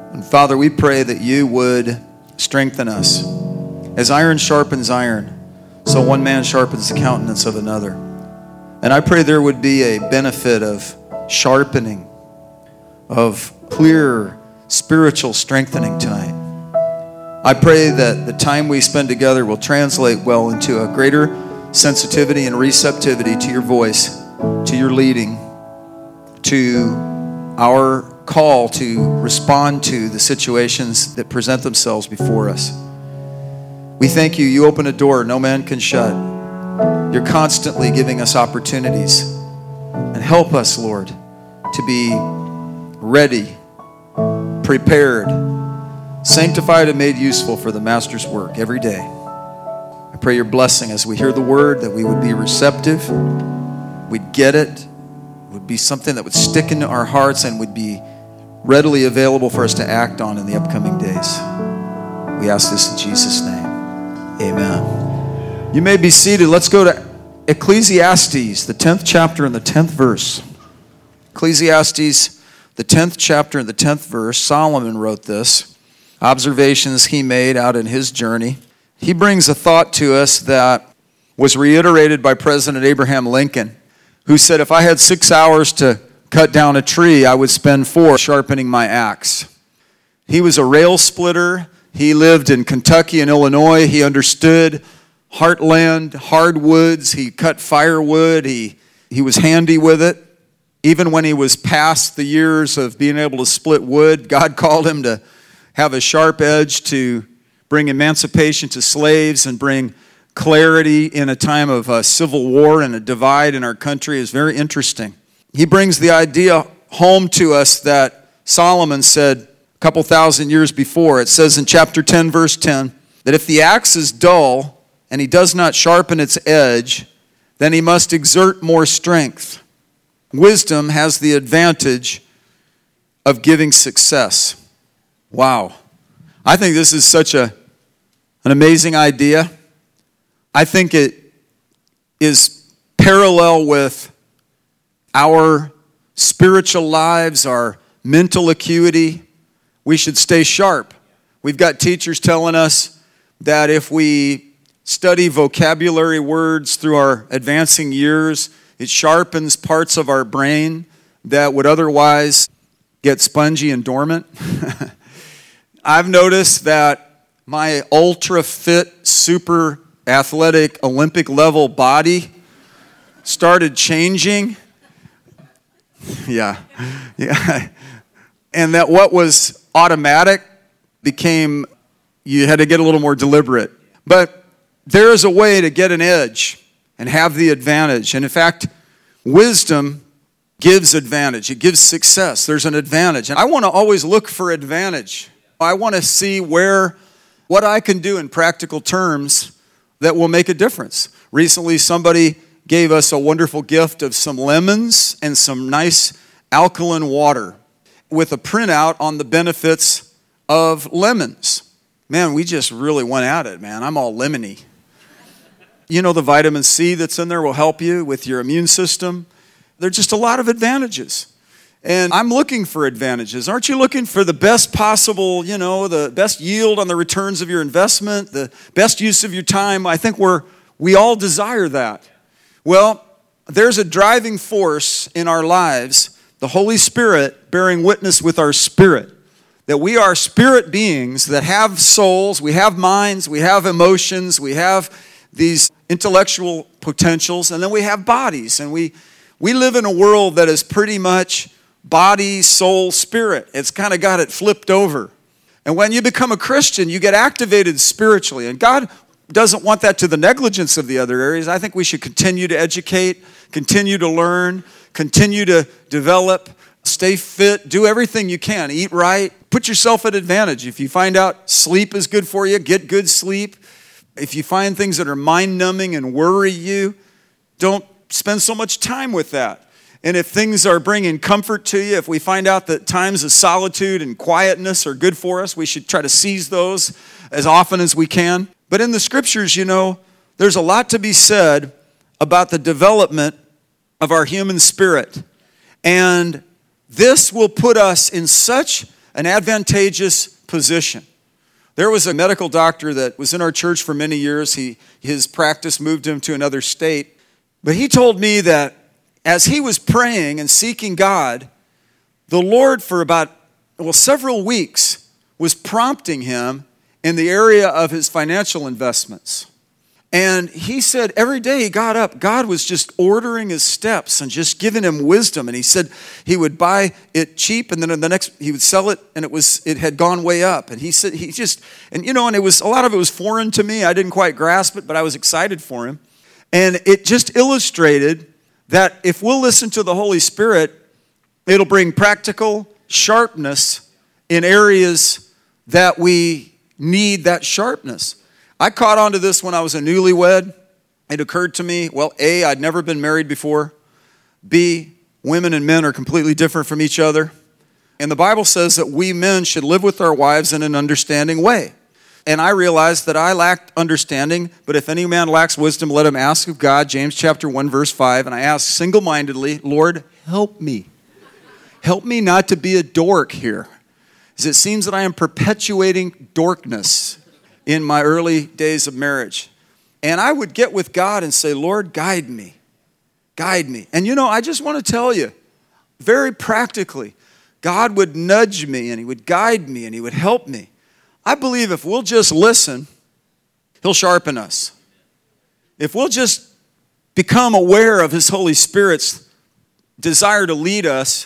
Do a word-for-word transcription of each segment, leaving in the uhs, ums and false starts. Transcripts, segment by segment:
And Father, we pray that you would strengthen us. As iron sharpens iron, so one man sharpens the countenance of another. And I pray there would be a benefit of sharpening, of clear spiritual strengthening tonight. I pray that the time we spend together will translate well into a greater sensitivity and receptivity to your voice, to your leading, to our call to respond to the situations that present themselves before us. We thank you. You open a door no man can shut. You're constantly giving us opportunities. And help us, Lord, to be ready, prepared, sanctified and made useful for the Master's work every day. I pray your blessing as we hear the word, that we would be receptive, we'd get it, it would be something that would stick into our hearts and would be readily available for us to act on in the upcoming days. We ask this in Jesus' name. Amen. You may be seated. Let's go to Ecclesiastes, the tenth chapter and the tenth verse. Ecclesiastes, the tenth chapter and the tenth verse. Solomon wrote this. Observations he made out in his journey. He brings a thought to us that was reiterated by President Abraham Lincoln, who said, if I had six hours to cut down a tree, I would spend four sharpening my axe. He was a rail splitter. He lived in Kentucky and Illinois. He understood heartland, hardwoods. He cut firewood. He, he was handy with it. Even when he was past the years of being able to split wood, God called him to have a sharp edge to bring emancipation to slaves and bring clarity in a time of a civil war and a divide in our country. Is very interesting. He brings the idea home to us that Solomon said a couple thousand years before. It says in chapter ten, verse ten, that if the axe is dull and he does not sharpen its edge, then he must exert more strength. Wisdom has the advantage of giving success. Wow. I think this is such a, an amazing idea. I think it is parallel with our spiritual lives, our mental acuity. We should stay sharp. We've got teachers telling us that if we study vocabulary words through our advancing years, it sharpens parts of our brain that would otherwise get spongy and dormant. I've noticed that my ultra fit, super athletic, Olympic level body started changing. Yeah, yeah. And that what was automatic became, you had to get a little more deliberate. But there is a way to get an edge and have the advantage. And in fact, wisdom gives advantage. It gives success. There's an advantage. And I want to always look for advantage. I want to see where, what I can do in practical terms that will make a difference. Recently, somebody gave us a wonderful gift of some lemons and some nice alkaline water with a printout on the benefits of lemons. Man, we just really went at it, man. I'm all lemony. You know, the vitamin C that's in there will help you with your immune system. There's just a lot of advantages. And I'm looking for advantages. Aren't you looking for the best possible, you know, the best yield on the returns of your investment, the best use of your time? I think we're, we all desire that. Well, there's a driving force in our lives, the Holy Spirit bearing witness with our spirit, that we are spirit beings that have souls, we have minds, we have emotions, we have these intellectual potentials, and then we have bodies. And we, we live in a world that is pretty much body, soul, spirit. It's kind of got it flipped over. And when you become a Christian, you get activated spiritually. And God doesn't want that to the negligence of the other areas. I think we should continue to educate, continue to learn, continue to develop, stay fit, do everything you can, eat right, put yourself at advantage. If you find out sleep is good for you, get good sleep. If you find things that are mind-numbing and worry you, don't spend so much time with that. And if things are bringing comfort to you, if we find out that times of solitude and quietness are good for us, we should try to seize those as often as we can. But in the scriptures, you know, there's a lot to be said about the development of our human spirit. And this will put us in such an advantageous position. There was a medical doctor that was in our church for many years. He, his practice moved him to another state. But he told me that as he was praying and seeking God, the Lord for about, well, several weeks was prompting him in the area of his financial investments. And he said every day he got up, God was just ordering his steps and just giving him wisdom. And he said he would buy it cheap, and then the next he would sell it, and it was it had gone way up. And he said he just and you know, and it was a lot of it was foreign to me. I didn't quite grasp it, but I was excited for him. And it just illustrated that if we'll listen to the Holy Spirit, it'll bring practical sharpness in areas that we need that sharpness. I caught on to this when I was a newlywed. It occurred to me, well, A, I'd never been married before. B, women and men are completely different from each other. And the Bible says that we men should live with our wives in an understanding way. And I realized that I lacked understanding, but if any man lacks wisdom, let him ask of God, James chapter one, verse five. And I asked single-mindedly, Lord, help me. Help me not to be a dork here. As it seems that I am perpetuating dorkness in my early days of marriage. And I would get with God and say, Lord, guide me. Guide me. And you know, I just want to tell you, very practically, God would nudge me and he would guide me and he would help me. I believe if we'll just listen, he'll sharpen us. If we'll just become aware of his Holy Spirit's desire to lead us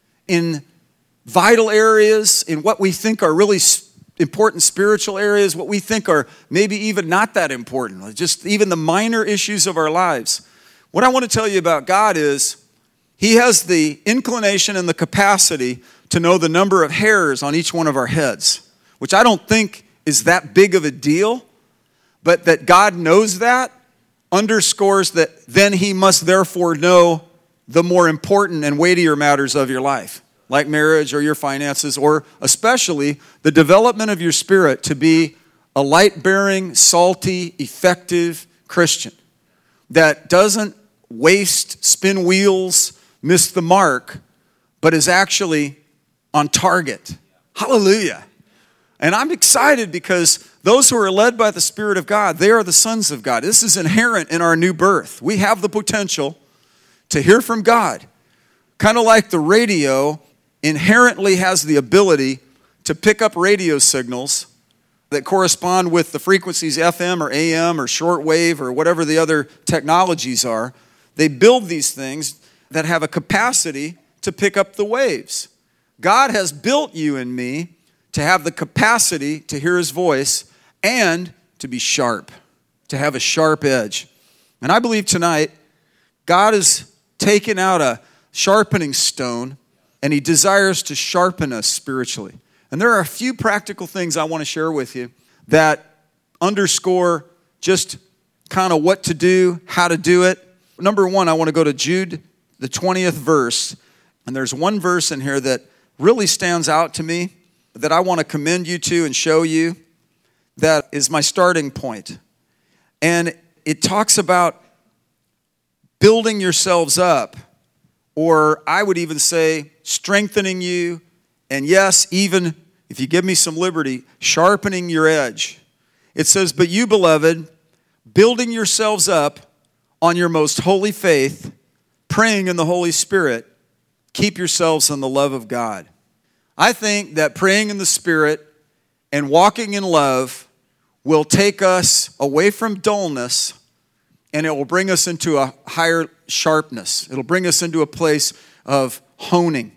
in vital areas, in what we think are really important spiritual areas, what we think are maybe even not that important, just even the minor issues of our lives. What I want to tell you about God is he has the inclination and the capacity to know the number of hairs on each one of our heads, which I don't think is that big of a deal, but that God knows that underscores that then he must therefore know the more important and weightier matters of your life, like marriage or your finances, or especially the development of your spirit to be a light-bearing, salty, effective Christian that doesn't waste, spin wheels, miss the mark, but is actually on target. Hallelujah. And I'm excited because those who are led by the Spirit of God, they are the sons of God. This is inherent in our new birth. We have the potential to hear from God, kind of like the radio inherently has the ability to pick up radio signals that correspond with the frequencies F M or A M or shortwave or whatever the other technologies are. They build these things that have a capacity to pick up the waves. God has built you and me to have the capacity to hear his voice and to be sharp, to have a sharp edge. And I believe tonight God has taken out a sharpening stone and he desires to sharpen us spiritually. And there are a few practical things I want to share with you that underscore just kind of what to do, how to do it. Number one, I want to go to Jude, the twentieth verse. And there's one verse in here that really stands out to me that I want to commend you to and show you. That is my starting point. And it talks about building yourselves up, or I would even say strengthening you, and yes, even if you give me some liberty, sharpening your edge. It says, but you, beloved, building yourselves up on your most holy faith, praying in the Holy Spirit, keep yourselves in the love of God. I think that praying in the Spirit and walking in love will take us away from dullness, and it will bring us into a higher sharpness. It'll bring us into a place of honing.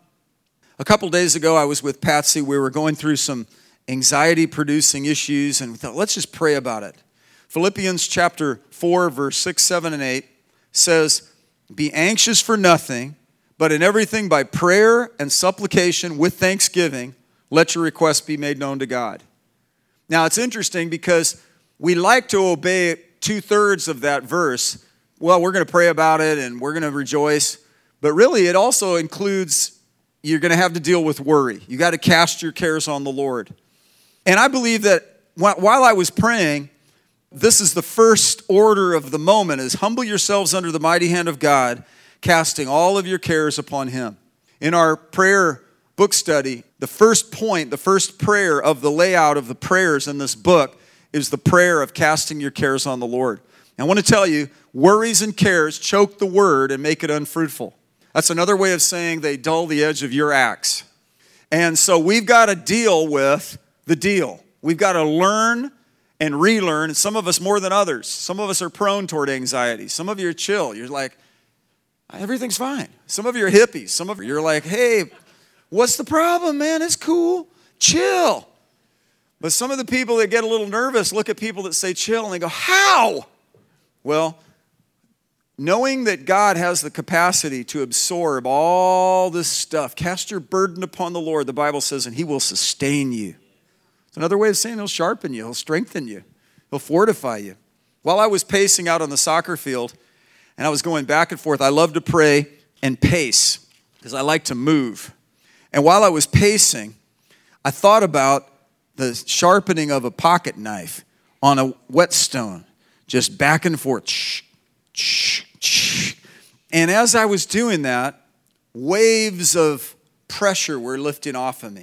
A couple days ago, I was with Patsy. We were going through some anxiety-producing issues, and we thought, let's just pray about it. Philippians chapter four, verse six, seven, and eight says, be anxious for nothing, but in everything by prayer and supplication with thanksgiving, let your requests be made known to God. Now, it's interesting because we like to obey two-thirds of that verse. Well, we're going to pray about it and we're going to rejoice. But really, it also includes you're going to have to deal with worry. You got to cast your cares on the Lord. And I believe that while I was praying, this is the first order of the moment, is humble yourselves under the mighty hand of God, casting all of your cares upon him. In our prayer book study, the first point, the first prayer of the layout of the prayers in this book is the prayer of casting your cares on the Lord. And I want to tell you, worries and cares choke the word and make it unfruitful. That's another way of saying they dull the edge of your axe. And so we've got to deal with the deal. We've got to learn and relearn, and some of us more than others. Some of us are prone toward anxiety. Some of you are chill. You're like, everything's fine. Some of you are hippies. Some of you are like, hey, what's the problem, man? It's cool. Chill. But some of the people that get a little nervous look at people that say chill and they go, how? Well, knowing that God has the capacity to absorb all this stuff, cast your burden upon the Lord, the Bible says, and He will sustain you. It's another way of saying He'll sharpen you, He'll strengthen you, He'll fortify you. While I was pacing out on the soccer field, and I was going back and forth, I love to pray and pace, because I like to move. And while I was pacing, I thought about the sharpening of a pocket knife on a whetstone, just back and forth. Shh, shh, shh. And as I was doing that, waves of pressure were lifting off of me.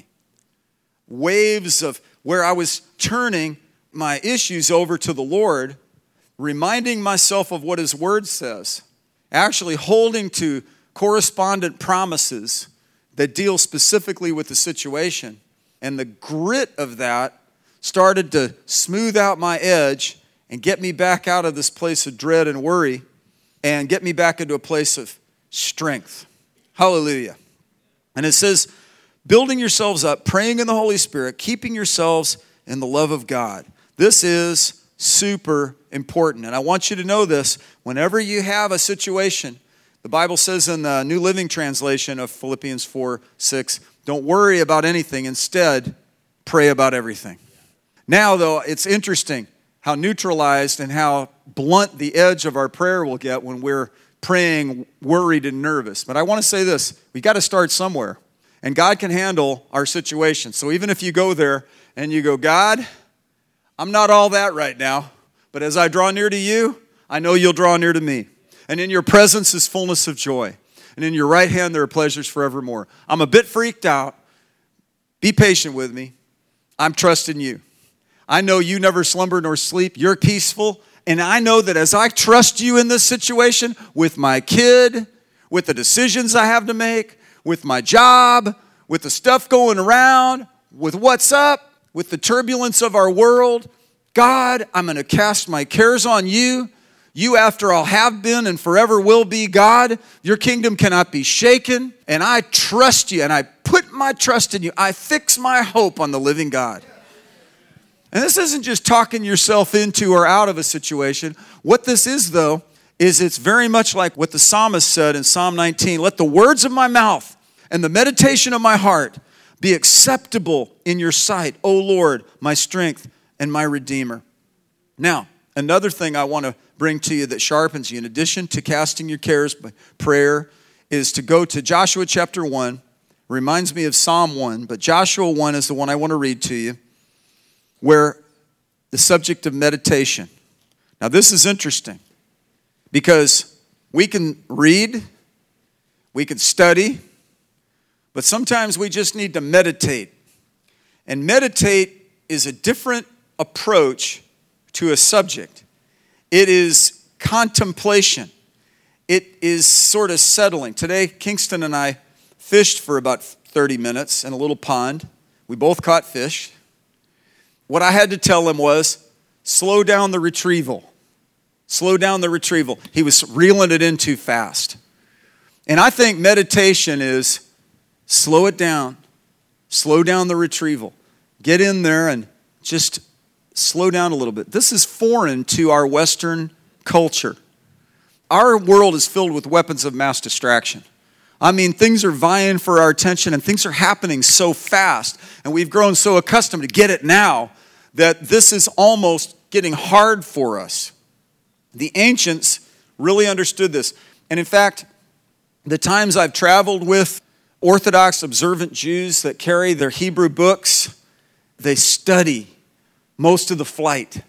Waves of where I was turning my issues over to the Lord, reminding myself of what His Word says, actually holding to correspondent promises that deal specifically with the situation. And the grit of that started to smooth out my edge and get me back out of this place of dread and worry and get me back into a place of strength. Hallelujah. And it says, building yourselves up, praying in the Holy Spirit, keeping yourselves in the love of God. This is super important. And I want you to know this. Whenever you have a situation, the Bible says in the New Living Translation of Philippians four six, don't worry about anything. Instead, pray about everything. Now, though, it's interesting how neutralized and how blunt the edge of our prayer will get when we're praying worried and nervous. But I want to say this. We got to start somewhere. And God can handle our situation. So even if you go there and you go, God, I'm not all that right now. But as I draw near to you, I know you'll draw near to me. And in your presence is fullness of joy. And in your right hand there are pleasures forevermore. I'm a bit freaked out. Be patient with me. I'm trusting you. I know you never slumber nor sleep. You're peaceful. And I know that as I trust you in this situation, with my kid, with the decisions I have to make, with my job, with the stuff going around, with what's up, with the turbulence of our world, God, I'm going to cast my cares on you. You, after all, have been and forever will be God. Your kingdom cannot be shaken. And I trust you, and I put my trust in you. I fix my hope on the living God. And this isn't just talking yourself into or out of a situation. What this is, though, is it's very much like what the psalmist said in Psalm nineteen. Let the words of my mouth and the meditation of my heart be acceptable in your sight, O Lord, my strength and my Redeemer. Now, another thing I want to bring to you that sharpens you, in addition to casting your cares by prayer, is to go to Joshua chapter one. Reminds me of Psalm one, but Joshua one is the one I want to read to you, where the subject of meditation. Now, this is interesting because we can read, we can study, but sometimes we just need to meditate. And meditate is a different approach to a subject. It is contemplation. It is sort of settling. Today, Kingston and I fished for about thirty minutes in a little pond. We both caught fish. What I had to tell him was, slow down the retrieval. Slow down the retrieval. He was reeling it in too fast. And I think meditation is slow it down. Slow down the retrieval. Get in there and just slow down a little bit. This is foreign to our Western culture. Our world is filled with weapons of mass distraction. I mean, things are vying for our attention and things are happening so fast. And we've grown so accustomed to get it now that this is almost getting hard for us. The ancients really understood this. And in fact, the times I've traveled with Orthodox observant Jews that carry their Hebrew books, they study most of the flight.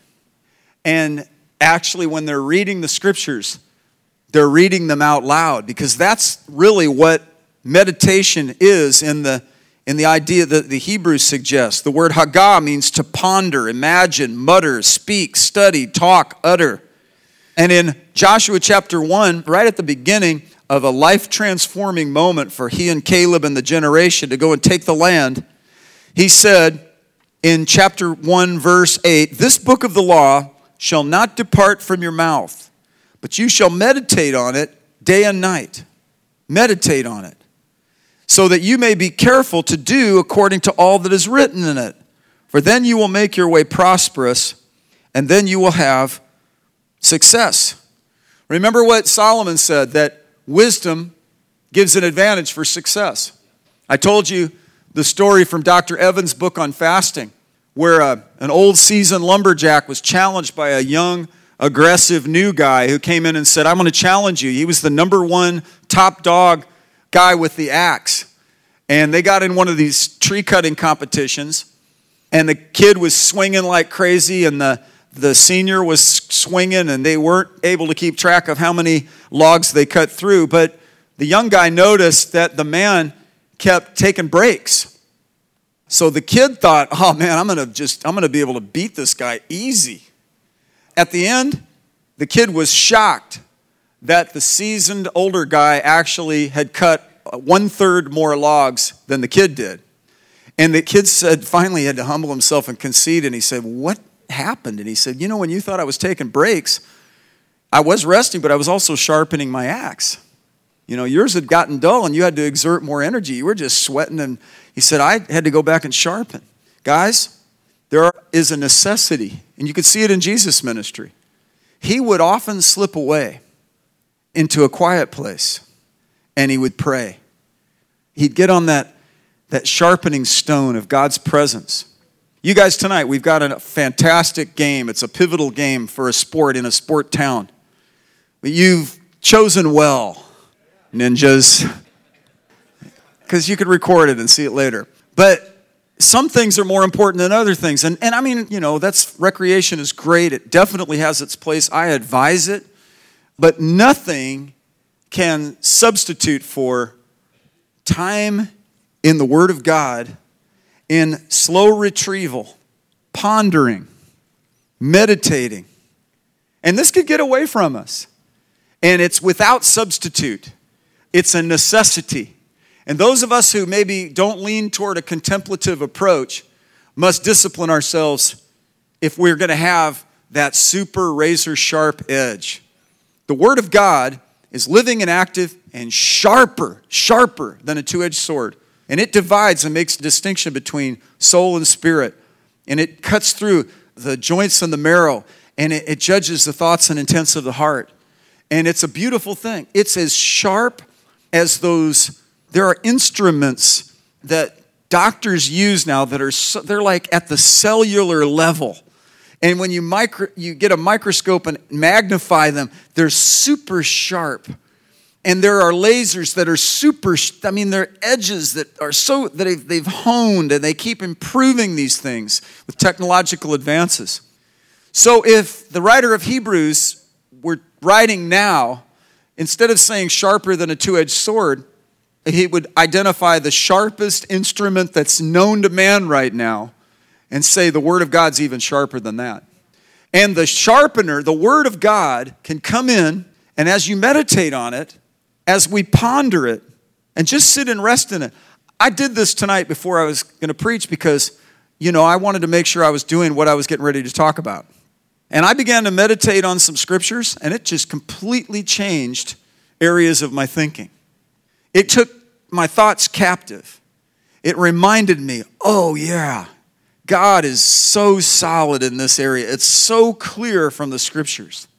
And actually, when they're reading the scriptures, they're reading them out loud, because that's really what meditation is in the in the idea that the Hebrews suggest. The word hagah means to ponder, imagine, mutter, speak, study, talk, utter. And in Joshua chapter one, right at the beginning of a life-transforming moment for he and Caleb and the generation to go and take the land, he said in chapter one, verse eight, "This book of the law shall not depart from your mouth, but you shall meditate on it day and night." Meditate on it, so that you may be careful to do according to all that is written in it. For then you will make your way prosperous, and then you will have success. Remember what Solomon said, that wisdom gives an advantage for success. I told you the story from Doctor Evans' book on fasting, where a, an old seasoned lumberjack was challenged by a young, aggressive new guy who came in and said, "I'm going to challenge you." He was the number one top dog guy with the axe. And they got in one of these tree cutting competitions, and the kid was swinging like crazy, and the, the senior was swinging, and they weren't able to keep track of how many logs they cut through. But the young guy noticed that the man kept taking breaks. So the kid thought, "Oh man, I'm going to just, I'm going to be able to beat this guy easy." At the end, the kid was shocked that the seasoned older guy actually had cut one-third more logs than the kid did. And the kid said, finally he had to humble himself and concede, and he said, "What happened?" And he said, "You know, when you thought I was taking breaks, I was resting, but I was also sharpening my axe. You know, yours had gotten dull, and you had to exert more energy. You were just sweating." And he said, "I had to go back and sharpen." Guys, there is a necessity, and you could see it in Jesus' ministry. He would often slip away into a quiet place, and he would pray. He'd get on that, that sharpening stone of God's presence. You guys, tonight, we've got a fantastic game. It's a pivotal game for a sport in a sport town. But you've chosen well, ninjas, because you could record it and see it later. But some things are more important than other things. And, and I mean, you know, that's recreation is great. It definitely has its place. I advise it. But nothing can substitute for time in the Word of God, in slow retrieval, pondering, meditating. And this could get away from us. And it's without substitute. It's a necessity. And those of us who maybe don't lean toward a contemplative approach must discipline ourselves if we're going to have that super razor sharp edge. The Word of God is living and active and sharper, sharper than a two-edged sword. And it divides and makes a distinction between soul and spirit. And it cuts through the joints and the marrow. And it, it judges the thoughts and intents of the heart. And it's a beautiful thing. It's as sharp as those. There are instruments that doctors use now that are so, they're like at the cellular level. And when you micro, you get a microscope and magnify them, they're super sharp. And there are lasers that are super, I mean, they're edges that are so, that they've, they've honed, and they keep improving these things with technological advances. So if the writer of Hebrews were writing now, instead of saying sharper than a two-edged sword, he would identify the sharpest instrument that's known to man right now and say the Word of God's even sharper than that. And the sharpener, the Word of God, can come in, and as you meditate on it, as we ponder it, and just sit and rest in it. I did this tonight before I was going to preach because, you know, I wanted to make sure I was doing what I was getting ready to talk about. And I began to meditate on some scriptures, and it just completely changed areas of my thinking. It took my thoughts captive. It reminded me, oh yeah, God is so solid in this area. It's so clear from the scriptures.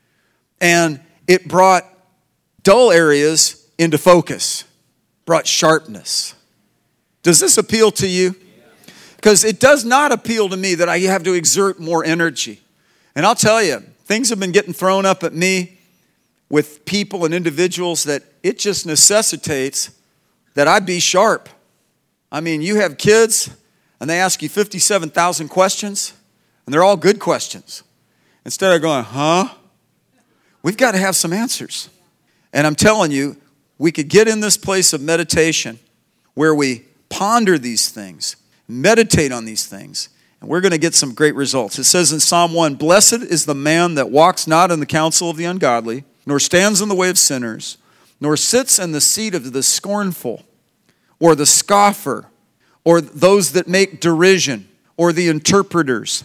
And it brought dull areas into focus, brought sharpness. Does this appeal to you? Because it does not appeal to me that I have to exert more energy. And I'll tell you, things have been getting thrown up at me with people and individuals that it just necessitates that I be sharp. I mean, you have kids and they ask you fifty-seven thousand questions, and they're all good questions. Instead of going, huh? We've got to have some answers. And I'm telling you, we could get in this place of meditation where we ponder these things, meditate on these things, and we're going to get some great results. It says in Psalm one, "Blessed is the man that walks not in the counsel of the ungodly, nor stands in the way of sinners, nor sits in the seat of the scornful, or the scoffer, or those that make derision, or the interpreters."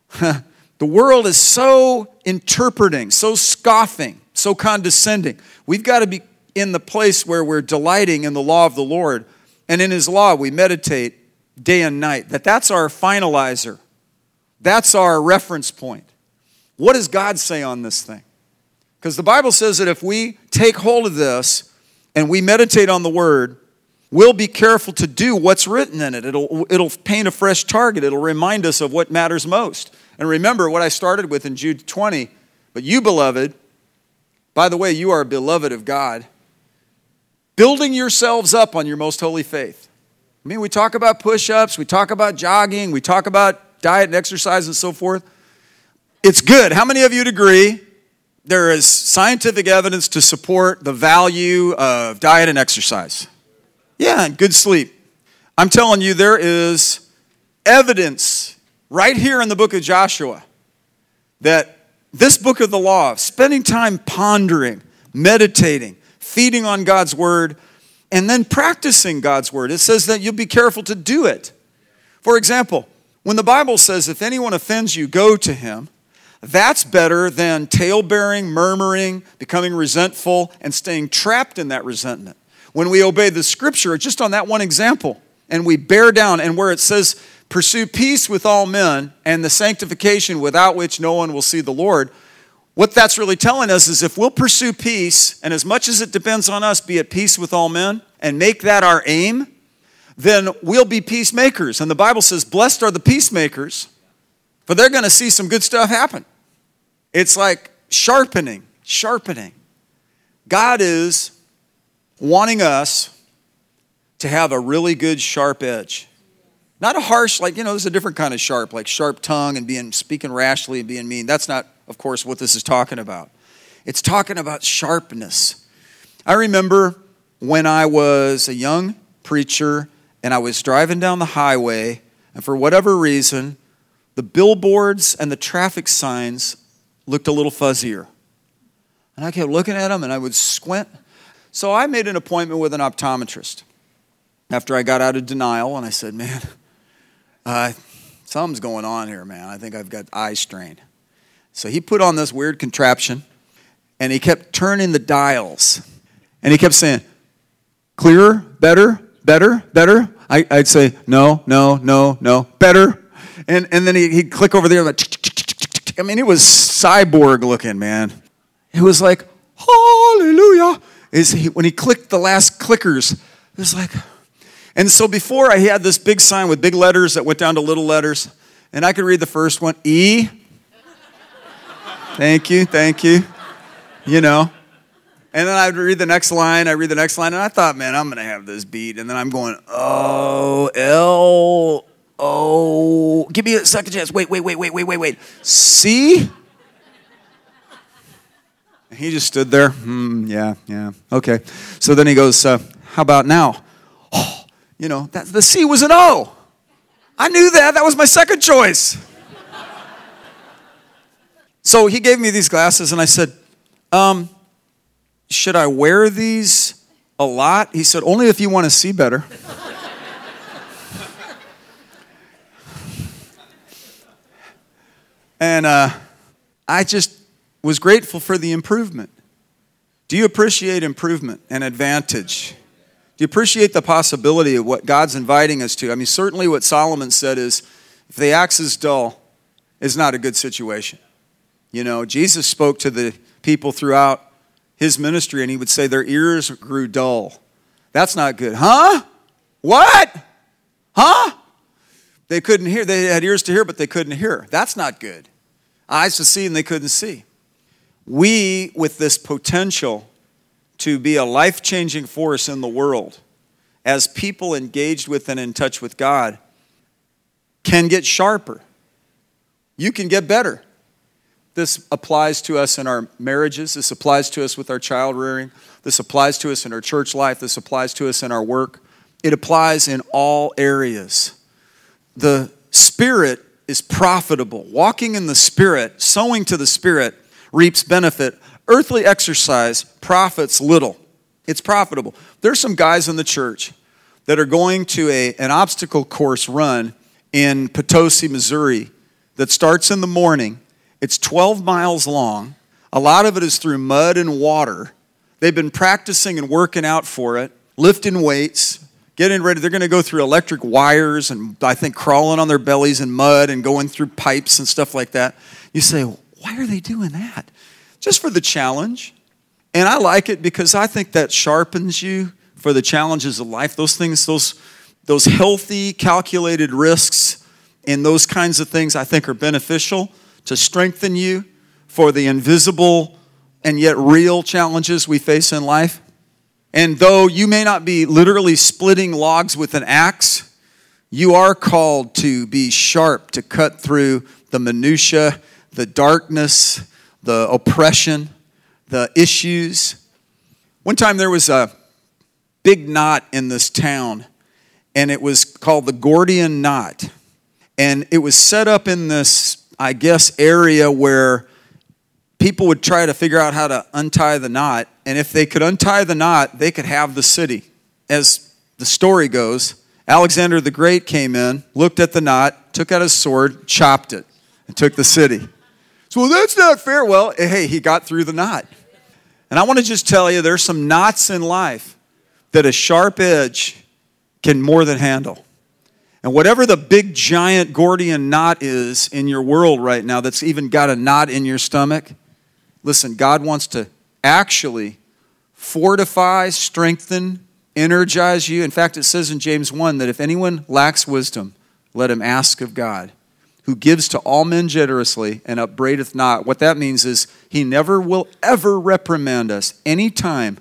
The world is so interpreting, so scoffing, so condescending. We've got to be in the place where we're delighting in the law of the Lord, and in His law we meditate day and night. That that's our finalizer. That's our reference point. What does God say on this thing? Because the Bible says that if we take hold of this and we meditate on the Word, we'll be careful to do what's written in it. It'll, it'll paint a fresh target. It'll remind us of what matters most. And remember what I started with in Jude twenty. But you, beloved, by the way, you are beloved of God, building yourselves up on your most holy faith. I mean, we talk about push-ups, we talk about jogging, we talk about diet and exercise and so forth. It's good. How many of you would agree there is scientific evidence to support the value of diet and exercise? Yeah, and good sleep. I'm telling you, there is evidence right here in the book of Joshua that this book of the law, spending time pondering, meditating, feeding on God's word, and then practicing God's word, it says that you'll be careful to do it. For example, when the Bible says, if anyone offends you, go to him, that's better than tale-bearing, murmuring, becoming resentful, and staying trapped in that resentment. When we obey the scripture, just on that one example, and we bear down, and where it says, pursue peace with all men, and the sanctification without which no one will see the Lord, what that's really telling us is if we'll pursue peace, and as much as it depends on us, be at peace with all men, and make that our aim, then we'll be peacemakers. And the Bible says, blessed are the peacemakers, for they're going to see some good stuff happen. It's like sharpening, sharpening. God is wanting us to have a really good sharp edge. Not a harsh, like, you know, there's a different kind of sharp, like sharp tongue and being speaking rashly and being mean. That's not, of course, what this is talking about. It's talking about sharpness. I remember when I was a young preacher and I was driving down the highway, and for whatever reason, the billboards and the traffic signs looked a little fuzzier. And I kept looking at them and I would squint. So I made an appointment with an optometrist after I got out of denial, and I said, man, uh, something's going on here, man. I think I've got eye strain. So he put on this weird contraption, and he kept turning the dials. And he kept saying, clearer, better, better, better. I, I'd say, no, no, no, no, better. And, and then he, he'd click over there. Like, I mean, it was cyborg looking, man. It was like, hallelujah. Is he, when he clicked the last clickers, it was like... And so before I had this big sign with big letters that went down to little letters, and I could read the first one, E. Thank you, thank you. You know. And then I'd read the next line, I read the next line, and I thought, man, I'm going to have this beat. And then I'm going, O, L, O. Give me a second chance. Wait, wait, wait, wait, wait, wait, wait. C? And he just stood there. Hmm, yeah, yeah. Okay. So then he goes, uh, how about now? Oh. You know, that, the C was an O. I knew that. That was my second choice. So he gave me these glasses, and I said, um, should I wear these a lot? He said, only if you want to see better. And uh, I just was grateful for the improvement. Do you appreciate improvement and advantage? Do you appreciate the possibility of what God's inviting us to? I mean, certainly what Solomon said is, if the axe is dull, it's not a good situation. You know, Jesus spoke to the people throughout his ministry, and he would say their ears grew dull. That's not good. Huh? What? Huh? They couldn't hear. They had ears to hear, but they couldn't hear. That's not good. Eyes to see, and they couldn't see. We, with this potential to be a life-changing force in the world, as people engaged with and in touch with God, can get sharper. You can get better. This applies to us in our marriages. This applies to us with our child rearing. This applies to us in our church life. This applies to us in our work. It applies in all areas. The Spirit is profitable. Walking in the Spirit, sowing to the Spirit, reaps benefit. Earthly exercise profits little. It's profitable. There's some guys in the church that are going to a, an obstacle course run in Potosi, Missouri, that starts in the morning. It's twelve miles long. A lot of it is through mud and water. They've been practicing and working out for it, lifting weights, getting ready. They're going to go through electric wires and I think crawling on their bellies in mud and going through pipes and stuff like that. You say, why are they doing that? Just for the challenge. And I like it because I think that sharpens you for the challenges of life. Those things, those, those healthy, calculated risks and those kinds of things I think are beneficial to strengthen you for the invisible and yet real challenges we face in life. And though you may not be literally splitting logs with an axe, you are called to be sharp, to cut through the minutia, the darkness, the oppression, the issues. One time there was a big knot in this town, and it was called the Gordian Knot. And it was set up in this, I guess, area where people would try to figure out how to untie the knot. And if they could untie the knot, they could have the city. As the story goes, Alexander the Great came in, looked at the knot, took out his sword, chopped it, and took the city. So, well, that's not fair. Well, hey, he got through the knot. And I want to just tell you, there's some knots in life that a sharp edge can more than handle. And whatever the big, giant Gordian knot is in your world right now that's even got a knot in your stomach, listen, God wants to actually fortify, strengthen, energize you. In fact, it says in James one that if anyone lacks wisdom, let him ask of God, who gives to all men generously and upbraideth not. What that means is he never will ever reprimand us any time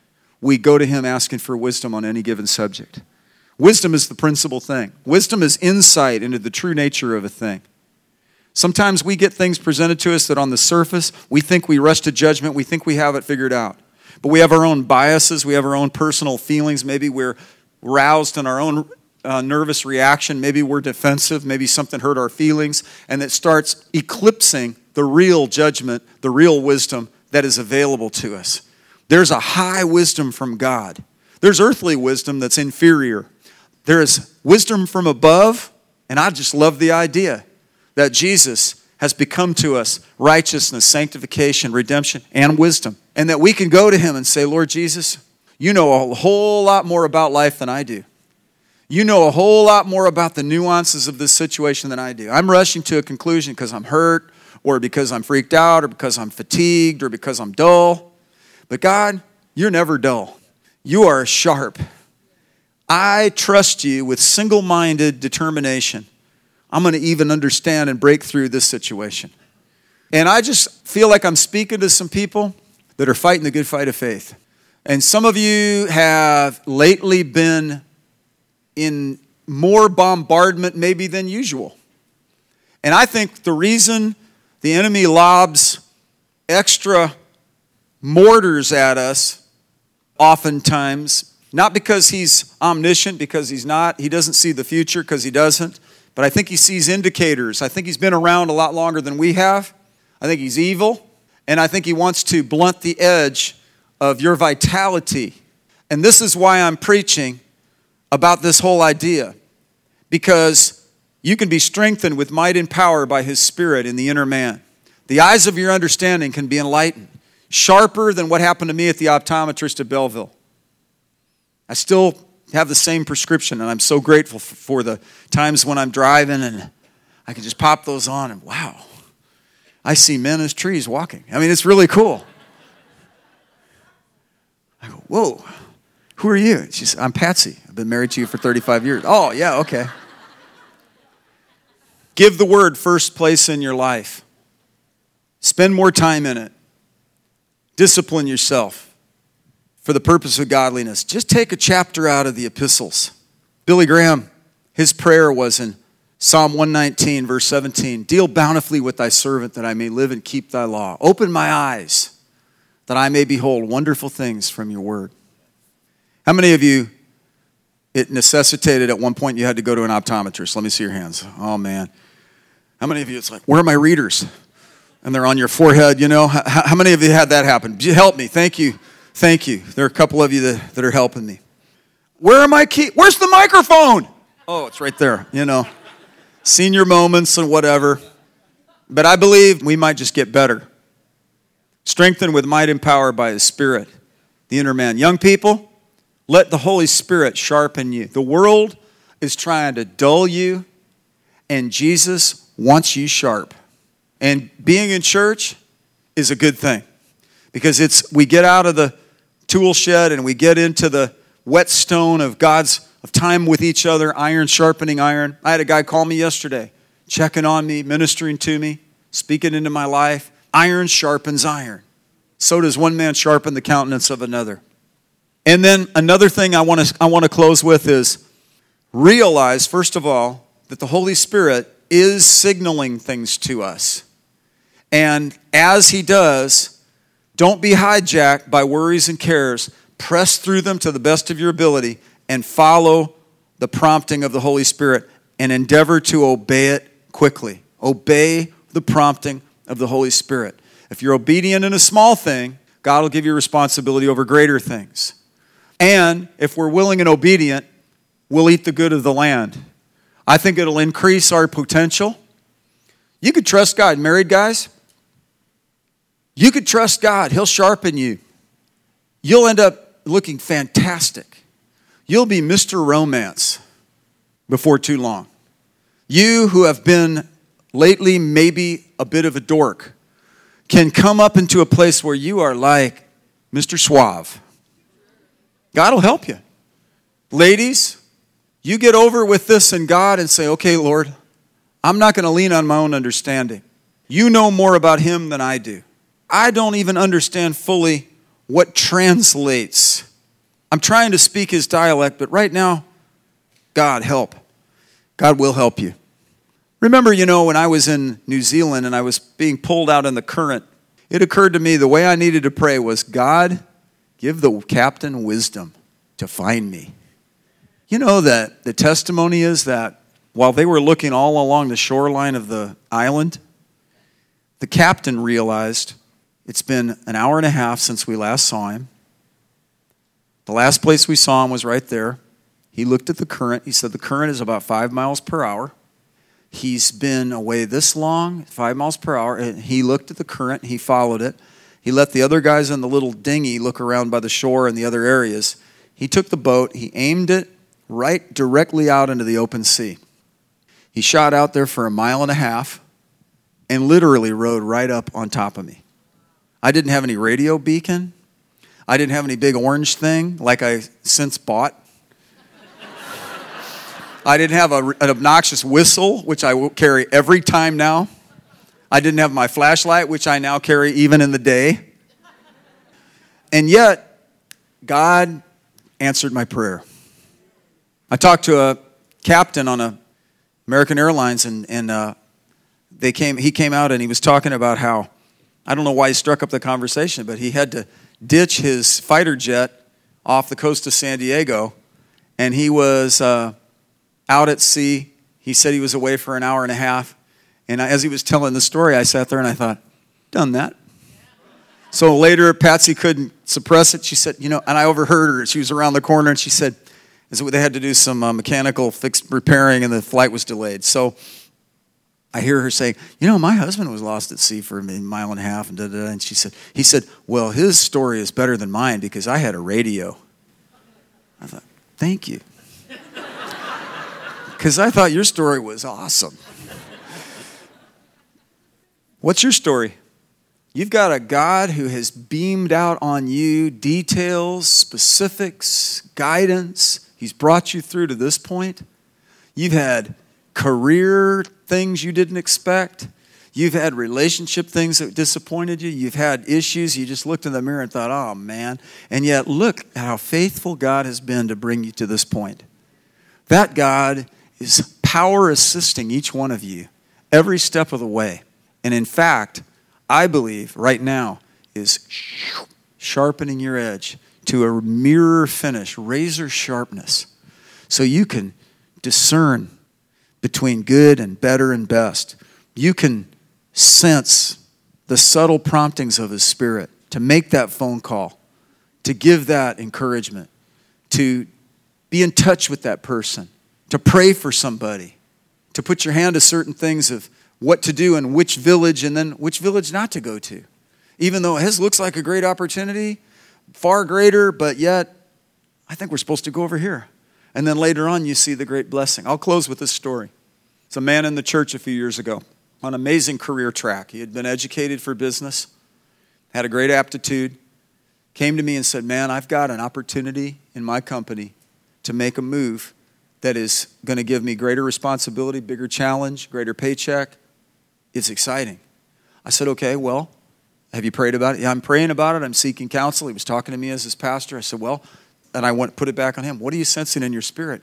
we go to him asking for wisdom on any given subject. Wisdom is the principal thing. Wisdom is insight into the true nature of a thing. Sometimes we get things presented to us that on the surface, we think we rush to judgment, we think we have it figured out. But we have our own biases, we have our own personal feelings. Maybe we're roused in our own uh, nervous reaction. Maybe we're defensive, maybe something hurt our feelings, and it starts eclipsing the real judgment, the real wisdom that is available to us. There's a high wisdom from God. There's earthly wisdom that's inferior. There is wisdom from above, and I just love the idea that Jesus has become to us righteousness, sanctification, redemption, and wisdom. And that we can go to him and say, Lord Jesus, you know a whole lot more about life than I do. You know a whole lot more about the nuances of this situation than I do. I'm rushing to a conclusion because I'm hurt, or because I'm freaked out, or because I'm fatigued, or because I'm dull. But God, you're never dull. You are sharp. I trust you with single-minded determination. I'm going to even understand and break through this situation. And I just feel like I'm speaking to some people that are fighting the good fight of faith. And some of you have lately been in more bombardment maybe than usual. And I think the reason the enemy lobs extra mortars at us oftentimes, not because he's omniscient, because he's not. He doesn't see the future because he doesn't. But I think he sees indicators. I think he's been around a lot longer than we have. I think he's evil. And I think he wants to blunt the edge of your vitality. And this is why I'm preaching about this whole idea. Because you can be strengthened with might and power by his Spirit in the inner man. The eyes of your understanding can be enlightened. Sharper than what happened to me at the optometrist at Belleville. I still have the same prescription, and I'm so grateful for the times when I'm driving and I can just pop those on and wow, I see men as trees walking. I mean, it's really cool. I go, whoa, who are you? She said, I'm Patsy. I've been married to you for thirty-five years. Oh, yeah, okay. Give the word first place in your life. Spend more time in it. Discipline yourself for the purpose of godliness. Just take a chapter out of the epistles. Billy Graham, his prayer was in Psalm one nineteen, verse seventeen. Deal bountifully with thy servant that I may live and keep thy law. Open my eyes that I may behold wonderful things from your word. How many of you it necessitated at one point you had to go to an optometrist. Let me see your hands. Oh, man. How many of you, it's like, where are my readers? And they're on your forehead, you know. How, how many of you had that happen? Help me. Thank you. Thank you. There are a couple of you that, that are helping me. Where are my keys? Where's the microphone? Oh, it's right there, you know. Senior moments and whatever. But I believe we might just get better. Strengthened with might and power by His Spirit, the inner man. Young people, let the Holy Spirit sharpen you. The world is trying to dull you, and Jesus wants you sharp. And being in church is a good thing because it's we get out of the tool shed and we get into the whetstone of God's of time with each other, iron sharpening iron. I had a guy call me yesterday, checking on me, ministering to me, speaking into my life. Iron sharpens iron. So does one man sharpen the countenance of another. And then another thing I want to I want to close with is realize, first of all, that the Holy Spirit is signaling things to us. And as He does, don't be hijacked by worries and cares. Press through them to the best of your ability and follow the prompting of the Holy Spirit and endeavor to obey it quickly. Obey the prompting of the Holy Spirit. If you're obedient in a small thing, God will give you responsibility over greater things. And if we're willing and obedient, we'll eat the good of the land. I think it'll increase our potential. You could trust God. Married guys, you could trust God. He'll sharpen you. You'll end up looking fantastic. You'll be Mister Romance before too long. You who have been lately maybe a bit of a dork can come up into a place where you are like Mister Suave. God will help you. Ladies, you get over with this in God and say, okay, Lord, I'm not going to lean on my own understanding. You know more about Him than I do. I don't even understand fully what translates. I'm trying to speak His dialect, but right now, God, help. God will help you. Remember, you know, when I was in New Zealand and I was being pulled out in the current, it occurred to me the way I needed to pray was, God, give the captain wisdom to find me. You know that the testimony is that while they were looking all along the shoreline of the island, the captain realized it's been an hour and a half since we last saw him. The last place we saw him was right there. He looked at the current. He said the current is about five miles per hour. He's been away this long, five miles per hour. And he looked at the current. He followed it. He let the other guys in the little dinghy look around by the shore and the other areas. He took the boat. He aimed it right directly out into the open sea. He shot out there for a mile and a half and literally rode right up on top of me. I didn't have any radio beacon. I didn't have any big orange thing like I since bought. I didn't have a, an obnoxious whistle, which I will carry every time now. I didn't have my flashlight, which I now carry even in the day. And yet, God answered my prayer. I talked to a captain on a American Airlines, and, and uh, they came. he came out and he was talking about how, I don't know why he struck up the conversation, but he had to ditch his fighter jet off the coast of San Diego, and he was uh, out at sea. He said he was away for an hour and a half, and as he was telling the story, I sat there and I thought, done that. So later, Patsy couldn't suppress it. She said, you know, and I overheard her. She was around the corner, and she said, they had to do some uh, mechanical fix repairing, and the flight was delayed. So I hear her say, you know, my husband was lost at sea for a mile and a half, and da, da, da. And she said, he said, well, his story is better than mine because I had a radio. I thought, thank you. Because I thought your story was awesome. What's your story? You've got a God who has beamed out on you details, specifics, guidance. He's brought you through to this point. You've had career things you didn't expect. You've had relationship things that disappointed you. You've had issues. You just looked in the mirror and thought, oh, man. And yet, look at how faithful God has been to bring you to this point. That God is power assisting each one of you every step of the way. And in fact, I believe right now is sharpening your edge to a mirror finish, razor sharpness, so you can discern between good and better and best. You can sense the subtle promptings of His Spirit to make that phone call, to give that encouragement, to be in touch with that person, to pray for somebody, to put your hand to certain things of what to do and which village and then which village not to go to. Even though his looks like a great opportunity, far greater, but yet I think we're supposed to go over here. And then later on you see the great blessing. I'll close with this story. It's a man in the church a few years ago on an amazing career track. He had been educated for business, had a great aptitude, came to me and said, man, I've got an opportunity in my company to make a move that is going to give me greater responsibility, bigger challenge, greater paycheck. It's exciting. I said, okay, well, have you prayed about it? Yeah, I'm praying about it. I'm seeking counsel. He was talking to me as his pastor. I said, well, and I went put it back on him. What are you sensing in your spirit?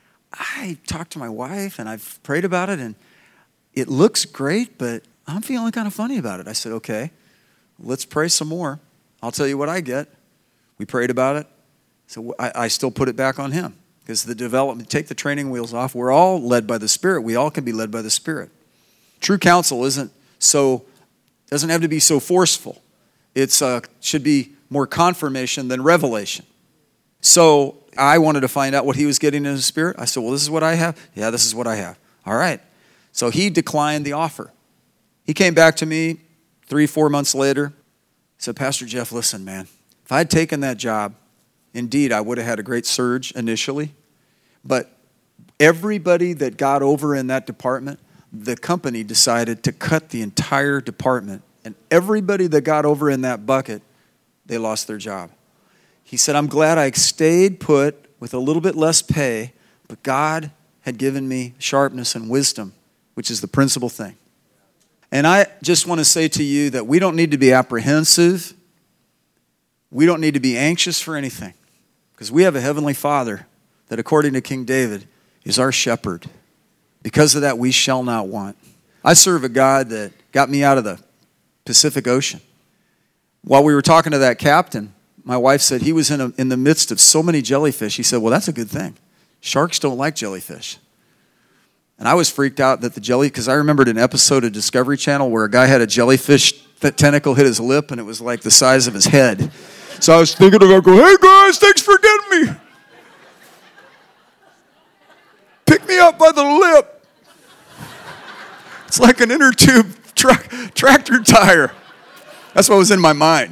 I talked to my wife and I've prayed about it and it looks great, but I'm feeling kind of funny about it. I said, okay, let's pray some more. I'll tell you what I get. We prayed about it. So I, I still put it back on him because the development, take the training wheels off. We're all led by the Spirit. We all can be led by the Spirit. True counsel isn't so, doesn't have to be so forceful. It's uh, should be more confirmation than revelation. So I wanted to find out what he was getting in his spirit. I said, well, this is what I have. Yeah, this is what I have. All right. So he declined the offer. He came back to me three, four months later. He said, Pastor Jeff, listen, man, if I had taken that job, indeed, I would have had a great surge initially. But everybody that got over in that department, the company decided to cut the entire department. And everybody that got over in that bucket, they lost their job. He said, I'm glad I stayed put with a little bit less pay, but God had given me sharpness and wisdom, which is the principal thing. And I just want to say to you that we don't need to be apprehensive. We don't need to be anxious for anything because we have a heavenly Father that, according to King David, is our shepherd. Because of that, we shall not want. I serve a God that got me out of the Pacific Ocean. While we were talking to that captain, my wife said he was in, a, in the midst of so many jellyfish. He said, well, that's a good thing. Sharks don't like jellyfish. And I was freaked out that the jelly, because I remembered an episode of Discovery Channel where a guy had a jellyfish that tentacle hit his lip and it was like the size of his head. So I was thinking about going, hey guys, thanks for getting me. Pick me up by the lip. It's like an inner tube tra- tractor tire. That's what was in my mind.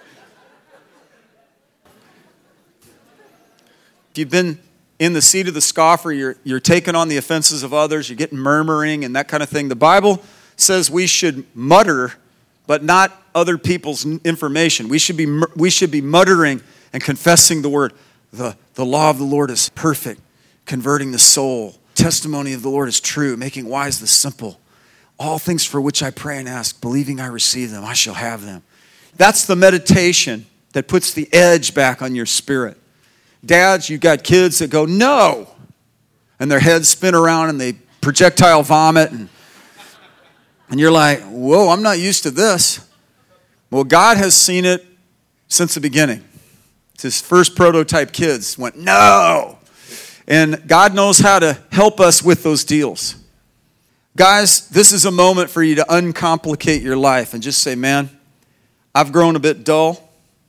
If you've been in the seat of the scoffer, you're, you're taking on the offenses of others, you're getting murmuring and that kind of thing. The Bible says we should mutter, but not other people's information. We should be, we should be muttering and confessing the word. The, the law of the Lord is perfect, converting the soul. Testimony of the Lord is true, making wise the simple. All things for which I pray and ask, believing I receive them, I shall have them. That's the meditation that puts the edge back on your spirit. Dads, you've got kids that go, no, and their heads spin around and they projectile vomit, and, and you're like, whoa, I'm not used to this. Well, God has seen it since the beginning. It's his first prototype kids went, no. And God knows how to help us with those deals. Guys, this is a moment for you to uncomplicate your life and just say, man, I've grown a bit dull.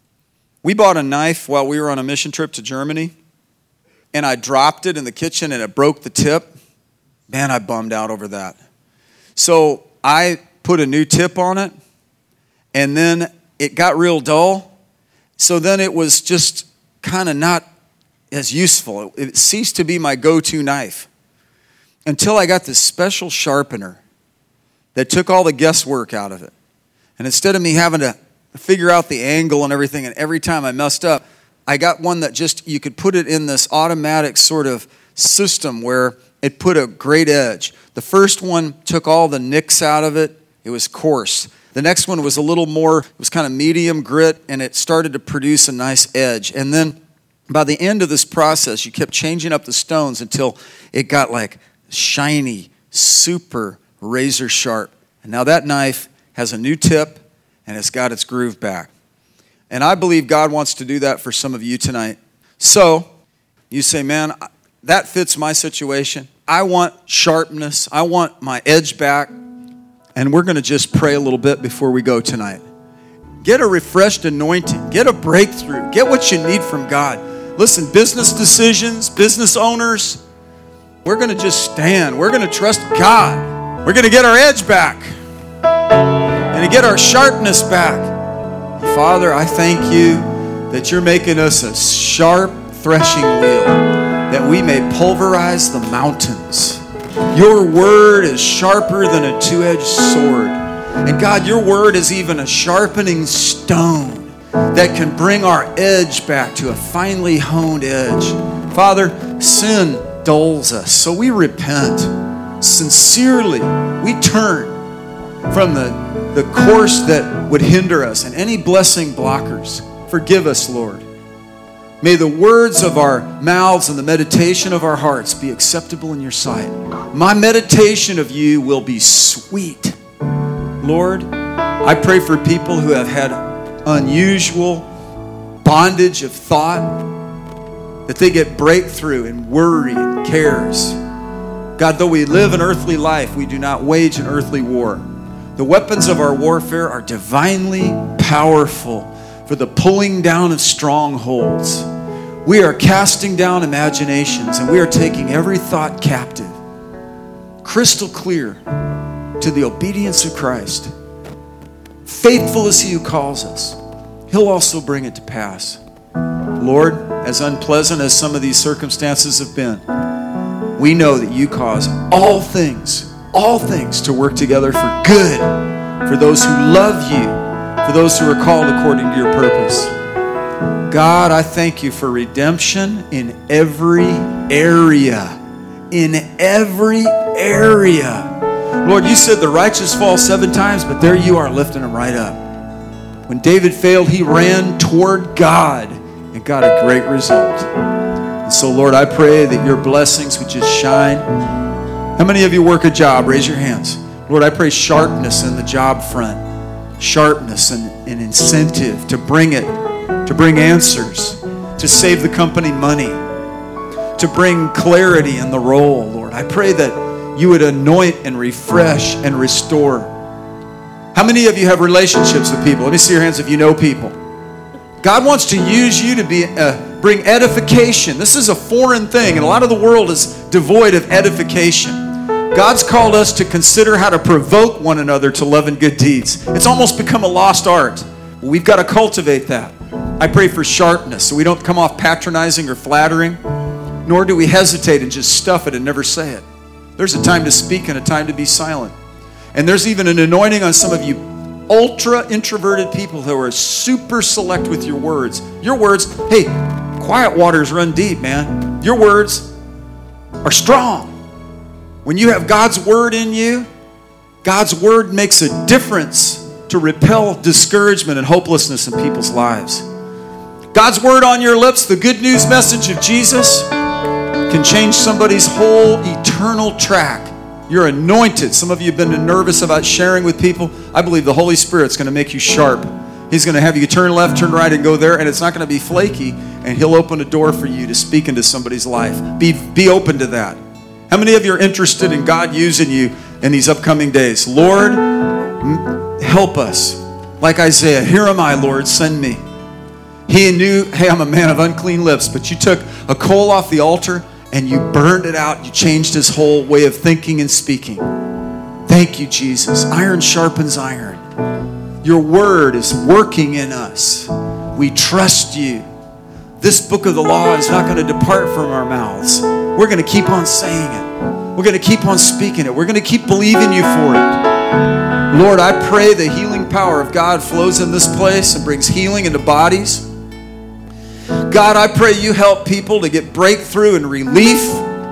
We bought a knife while we were on a mission trip to Germany, and I dropped it in the kitchen and it broke the tip. Man, I bummed out over that. So I put a new tip on it, and then it got real dull. So then it was just kind of not as useful. It ceased to be my go-to knife until I got this special sharpener that took all the guesswork out of it. And instead of me having to figure out the angle and everything, and every time I messed up, I got one that just, you could put it in this automatic sort of system where it put a great edge. The first one took all the nicks out of it. It was coarse. The next one was a little more, it was kind of medium grit, and it started to produce a nice edge. And then by the end of this process, you kept changing up the stones until it got like shiny, super razor sharp. And now that knife has a new tip, and it's got its groove back. And I believe God wants to do that for some of you tonight. So, you say, man, that fits my situation. I want sharpness. I want my edge back. And we're going to just pray a little bit before we go tonight. Get a refreshed anointing. Get a breakthrough. Get what you need from God. Listen, business decisions, business owners, we're going to just stand. We're going to trust God. We're going to get our edge back and to get our sharpness back. Father, I thank you that you're making us a sharp threshing wheel that we may pulverize the mountains. Your word is sharper than a two-edged sword. And God, your word is even a sharpening stone that can bring our edge back to a finely honed edge. Father, sin dulls us, so we repent. Sincerely, we turn from the, the course that would hinder us and any blessing blockers. Forgive us, Lord. May the words of our mouths and the meditation of our hearts be acceptable in your sight. My meditation of you will be sweet. Lord, I pray for people who have had unusual bondage of thought, that they get breakthrough in worry and cares. God, though we live an earthly life, we do not wage an earthly war. The weapons of our warfare are divinely powerful for the pulling down of strongholds. We are casting down imaginations and we are taking every thought captive, crystal clear, to the obedience of Christ. Faithful is he who calls us. He'll also bring it to pass. Lord, as unpleasant as some of these circumstances have been, we know that you cause all things, all things to work together for good, for those who love you, for those who are called according to your purpose. God, I thank you for redemption in every area. In every area. Lord, you said the righteous fall seven times, but there you are lifting them right up. When David failed, he ran toward God and got a great result. And so, Lord, I pray that your blessings would just shine. How many of you work a job? Raise your hands. Lord, I pray sharpness in the job front. Sharpness and, and incentive to bring it, to bring answers, to save the company money, to bring clarity in the role, Lord. I pray that you would anoint and refresh and restore. How many of you have relationships with people? Let me see your hands if you know people. God wants to use you to be uh, bring edification. This is a foreign thing, and a lot of the world is devoid of edification. God's called us to consider how to provoke one another to love and good deeds. It's almost become a lost art. We've got to cultivate that. I pray for sharpness so we don't come off patronizing or flattering, nor do we hesitate and just stuff it and never say it. There's a time to speak and a time to be silent. And there's even an anointing on some of you ultra introverted people who are super select with your words. Your words, hey, quiet waters run deep, man. Your words are strong. When you have God's word in you, God's word makes a difference to repel discouragement and hopelessness in people's lives. God's word on your lips, the good news message of Jesus, can change somebody's whole eternal track. You're anointed. Some of you have been nervous about sharing with people. I believe the Holy Spirit's going to make you sharp. He's going to have you turn left, turn right, and go there, and it's not going to be flaky, and he'll open a door for you to speak into somebody's life. Be, be open to that. How many of you are interested in God using you in these upcoming days? Lord, help us. Like Isaiah, here am I, Lord, send me. He knew, hey, I'm a man of unclean lips, but you took a coal off the altar and you burned it out. You changed his whole way of thinking and speaking. Thank you, Jesus. Iron sharpens iron. Your word is working in us. We trust you. This book of the law is not going to depart from our mouths. We're going to keep on saying it. We're going to keep on speaking it. We're going to keep believing you for it. Lord, I pray the healing power of God flows in this place and brings healing into bodies. God, I pray you help people to get breakthrough and relief.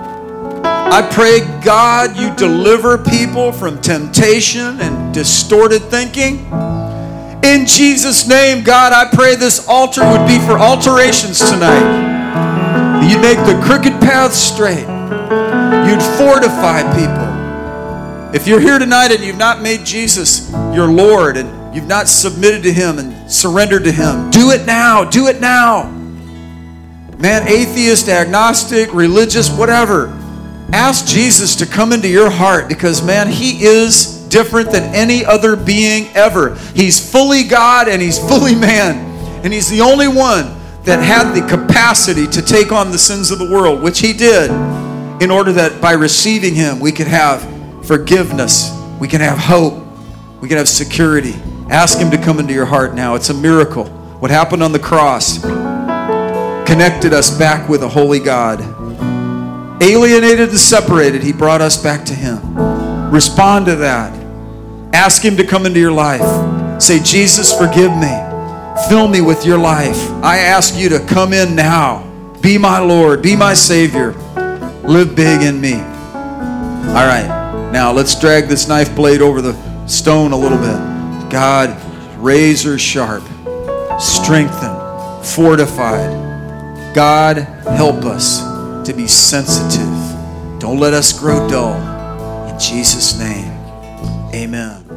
I pray, God, you deliver people from temptation and distorted thinking. In Jesus' name, God, I pray this altar would be for alterations tonight. You'd make the crooked paths straight. You'd fortify people. If you're here tonight and you've not made Jesus your Lord and you've not submitted to him and surrendered to him, do it now. Do it now. Man, atheist, agnostic, religious, whatever. Ask Jesus to come into your heart because, man, he is different than any other being ever. He's fully God and he's fully man. And he's the only one that had the capacity to take on the sins of the world, which he did, in order that by receiving him, we could have forgiveness. We can have hope. We can have security. Ask him to come into your heart now. It's a miracle. What happened on the cross connected us back with a holy God. Alienated and separated, he brought us back to him. Respond to that. Ask him to come into your life. Say, Jesus, forgive me. Fill me with your life. I ask you to come in now. Be my Lord. Be my Savior. Live big in me. All right. Now let's drag this knife blade over the stone a little bit. God, razor sharp, strengthened, fortified. God, help us to be sensitive. Don't let us grow dull. In Jesus' name, amen.